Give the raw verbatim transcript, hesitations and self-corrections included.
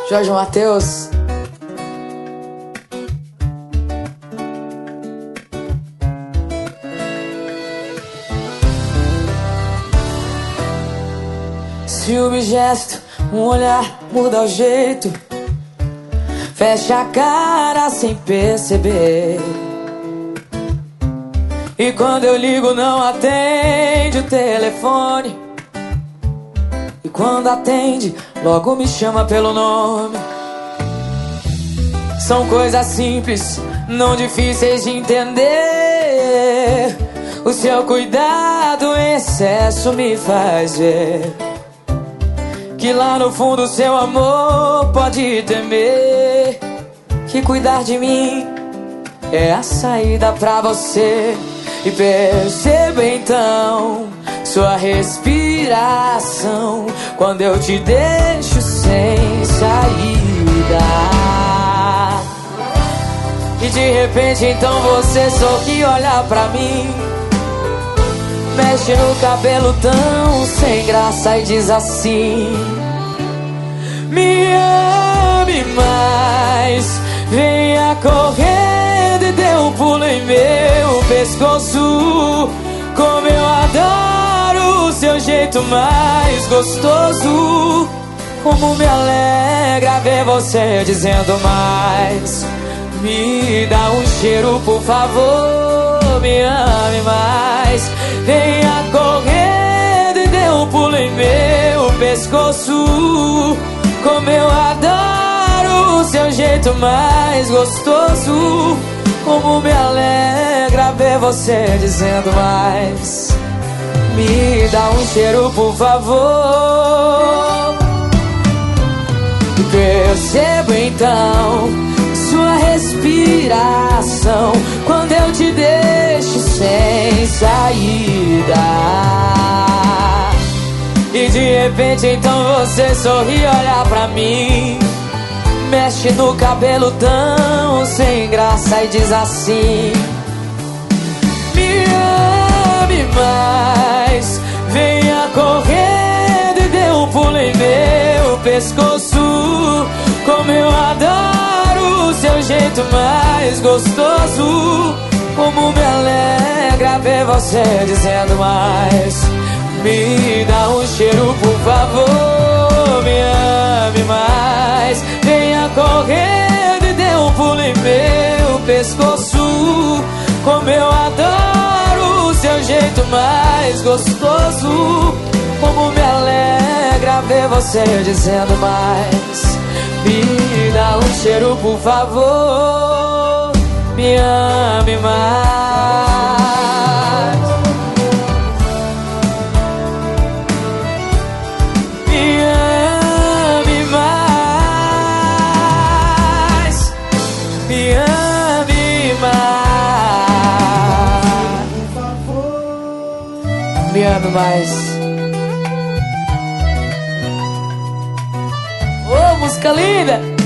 Jorge Mateus. Se um gesto, um olhar muda o jeito, fecha a cara sem perceber. E quando eu ligo não atende o telefone, e quando atende logo me chama pelo nome. São coisas simples, não difíceis de entender. O seu cuidado em excesso me faz ver que lá no fundo o seu amor pode temer, que cuidar de mim é a saída pra você. E perceba então sua respiração quando eu te deixo sem saída. E de repente então você sorri, olha pra mim, mexe no cabelo tão sem graça e diz assim: me ame mais, venha correndo e dê um pulo em meu pescoço. Como eu adoro o seu jeito mais gostoso, como me alegra ver você dizendo mais. Me dá um cheiro, por favor, me ame mais, venha correndo e dê um pulo em meu pescoço. Como eu adoro o seu jeito mais gostoso, como me alegra ver você dizendo mais. Me dá um cheiro, por favor. E percebo então sua respiração quando eu te deixo sem saída. E de repente então você sorri, olha pra mim, mexe no cabelo tão sem graça e diz assim: me ame mais, venha correndo e dê um pulo em meu pescoço. Como eu adoro o seu jeito mais gostoso, como me alegra ver você dizendo mais. Me dá um cheiro, por favor, me ame mais, venha correndo e dê um pulo em meu pescoço. Como eu adoro o seu jeito mais gostoso, como me alegra ver você dizendo mais. Me dá um cheiro, por favor, me ame mais. Me ame mais, me ame mais, me ame mais. Ô, música linda!